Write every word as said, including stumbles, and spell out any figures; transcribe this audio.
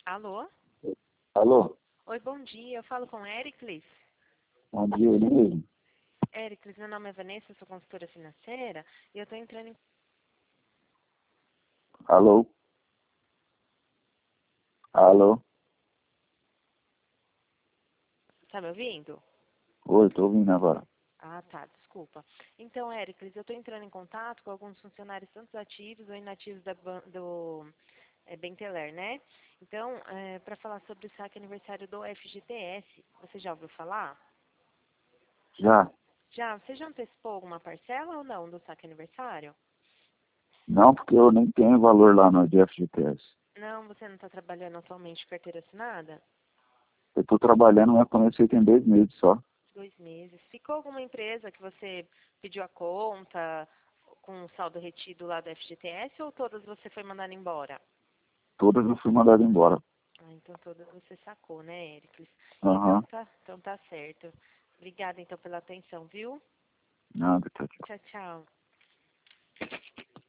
Alô? Alô? Oi, bom dia. Eu falo com Ericles. Bom dia, ele mesmo. Ericles, meu nome é Vanessa, eu sou consultora financeira e eu estou entrando em... Alô? Alô? Tá me ouvindo? Oi, tô ouvindo agora. Ah, tá, desculpa. Então, Ericles, eu estou entrando em contato com alguns funcionários, tanto ativos ou inativos da, ban- do é, Benteler, né? Então, é, para falar sobre o saque aniversário do F G T S, você já ouviu falar? Já? Já? Você já antecipou alguma parcela ou não do saque aniversário? Não, porque eu nem tenho valor lá no F G T S. Não, você não está trabalhando atualmente com carteira assinada? Eu tô trabalhando, mas comecei tem dois meses só. Dois meses. Ficou alguma empresa que você pediu a conta com o saldo retido lá do F G T S ou todas você foi mandando embora? Todas eu fui mandado embora. Ah, então todas você sacou, né, Ericles? Então Aham. tá, então tá certo. Obrigada então pela atenção, viu? Nada, tchau, tchau. Tchau, tchau.